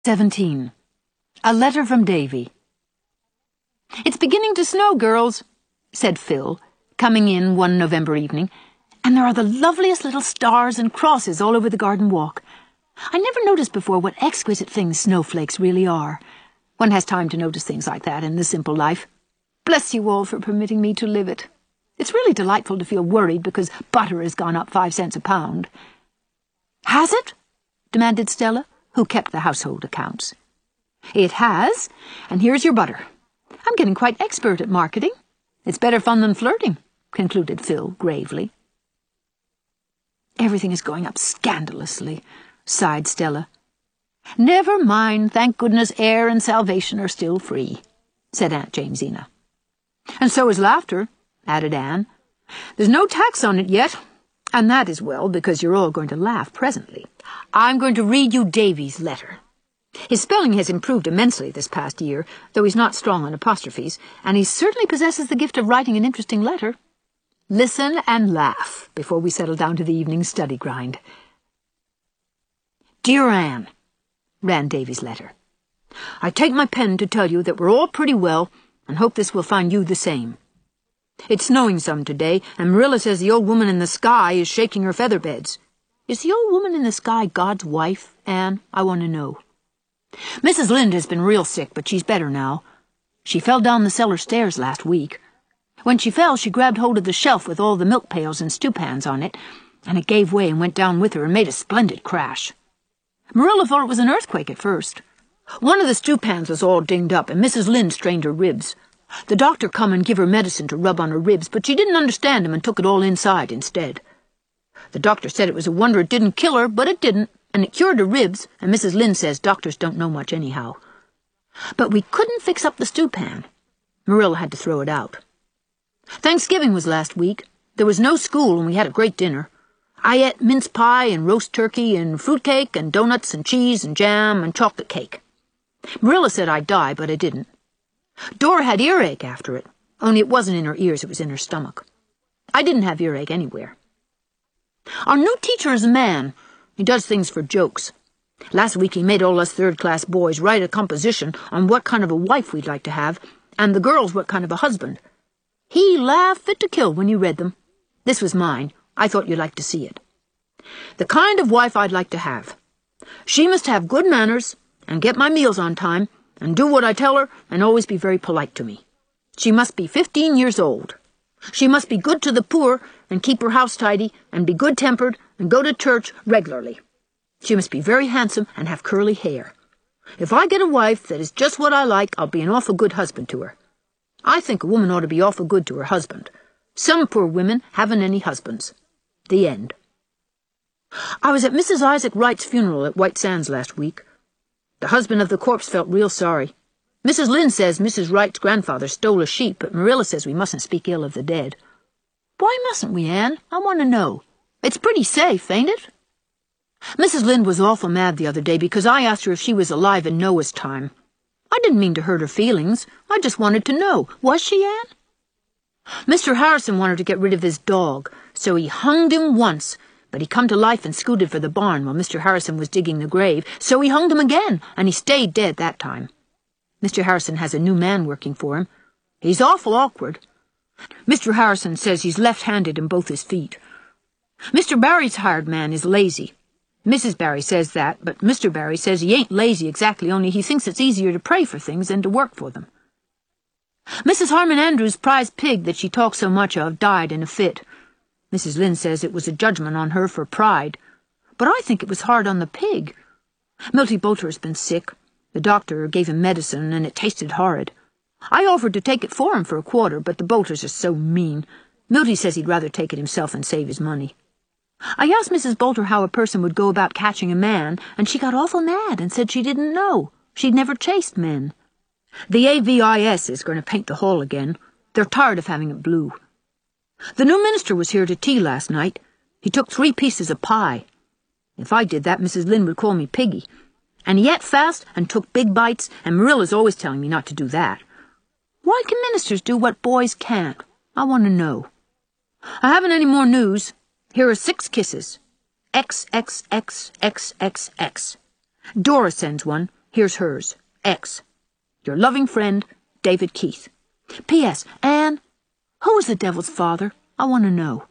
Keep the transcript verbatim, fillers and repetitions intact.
Seventeen. A letter from Davy. "It's beginning to snow, girls," said Phil, coming in one November evening, "and there are the loveliest little stars and crosses all over the garden walk. I never noticed before what exquisite things snowflakes really are. One has time to notice things like that in the simple life. Bless you all for permitting me to live it. It's really delightful to feel worried because butter has gone up five cents a pound." "Has it?" demanded Stella, who kept the household accounts. "It has, and here's your butter. I'm getting quite expert at marketing. It's better fun than flirting," concluded Phil gravely. "Everything is going up scandalously," sighed Stella. "Never mind, thank goodness air and salvation are still free," said Aunt Jamesina. "And so is laughter," added Anne. "There's no tax on it yet, and that is well, because you're all going to laugh presently. I'm going to read you Davy's letter. His spelling has improved immensely this past year, though he's not strong on apostrophes, and he certainly possesses the gift of writing an interesting letter. Listen and laugh before we settle down to the evening study grind. "Dear Anne," ran Davy's letter, "I take my pen to tell you that we're all pretty well, and hope this will find you the same. It's snowing some today, and Marilla says the old woman in the sky is shaking her feather beds. Is the old woman in the sky God's wife, Anne? I want to know. Missus Lynde has been real sick, but she's better now. She fell down the cellar stairs last week. When she fell, she grabbed hold of the shelf with all the milk pails and stewpans on it, and it gave way and went down with her and made a splendid crash. Marilla thought it was an earthquake at first. One of the stewpans was all dinged up, and Missus Lynde strained her ribs. The doctor come and give her medicine to rub on her ribs, but she didn't understand him and took it all inside instead. The doctor said it was a wonder it didn't kill her, but it didn't, and it cured her ribs, and Missus Lynde says doctors don't know much anyhow. But we couldn't fix up the stewpan. Marilla had to throw it out. Thanksgiving was last week. There was no school, and we had a great dinner. I ate mince pie and roast turkey and fruitcake and donuts and cheese and jam and chocolate cake. Marilla said I'd die, but I didn't. Dora had earache after it, only it wasn't in her ears, it was in her stomach. I didn't have earache anywhere. Our new teacher is a man. He does things for jokes. Last week he made all us third-class boys write a composition on what kind of a wife we'd like to have, and the girls what kind of a husband. He laughed fit to kill when you read them. This was mine. I thought you'd like to see it. The kind of wife I'd like to have. She must have good manners, and get my meals on time, and do what I tell her, and always be very polite to me. She must be fifteen years old. She must be good to the poor, and keep her house tidy, and be good-tempered, and go to church regularly. She must be very handsome and have curly hair. If I get a wife that is just what I like, I'll be an awful good husband to her. I think a woman ought to be awful good to her husband. Some poor women haven't any husbands. The end. I was at Missus Isaac Wright's funeral at White Sands last week. The husband of the corpse felt real sorry. Missus Lynde says Missus Wright's grandfather stole a sheep, but Marilla says we mustn't speak ill of the dead. Why mustn't we, Anne? I want to know. It's pretty safe, ain't it? Missus Lynde was awful mad the other day because I asked her if she was alive in Noah's time. I didn't mean to hurt her feelings. I just wanted to know. Was she, Anne? Mister Harrison wanted to get rid of his dog, so he hunged him once, but he come to life and scooted for the barn while Mister Harrison was digging the grave, so he hunged him again, and he stayed dead that time. Mister Harrison has a new man working for him. He's awful awkward. Mister Harrison says he's left-handed in both his feet. Mister Barry's hired man is lazy. Missus Barry says that, but Mister Barry says he ain't lazy exactly, only he thinks it's easier to pray for things than to work for them. Missus Harmon Andrews' prize pig that she talks so much of died in a fit. Missus Lynde says it was a judgment on her for pride, but I think it was hard on the pig. Milty Boulter has been sick. The doctor gave him medicine, and it tasted horrid. I offered to take it for him for a quarter, but the Boulters are so mean. Milty says he'd rather take it himself and save his money. I asked Missus Boulter how a person would go about catching a man, and she got awful mad and said she didn't know. She'd never chased men. The A V I S is going to paint the hall again. They're tired of having it blue. The new minister was here to tea last night. He took three pieces of pie. If I did that, Missus Lynde would call me Piggy. And he ate fast and took big bites, and Marilla's always telling me not to do that. Why can ministers do what boys can't? I want to know. I haven't any more news. Here are six kisses. X X X X X X. Dora sends one, Here's hers. X. Your loving friend, David Keith. P S. Anne, who is the devil's father? I want to know.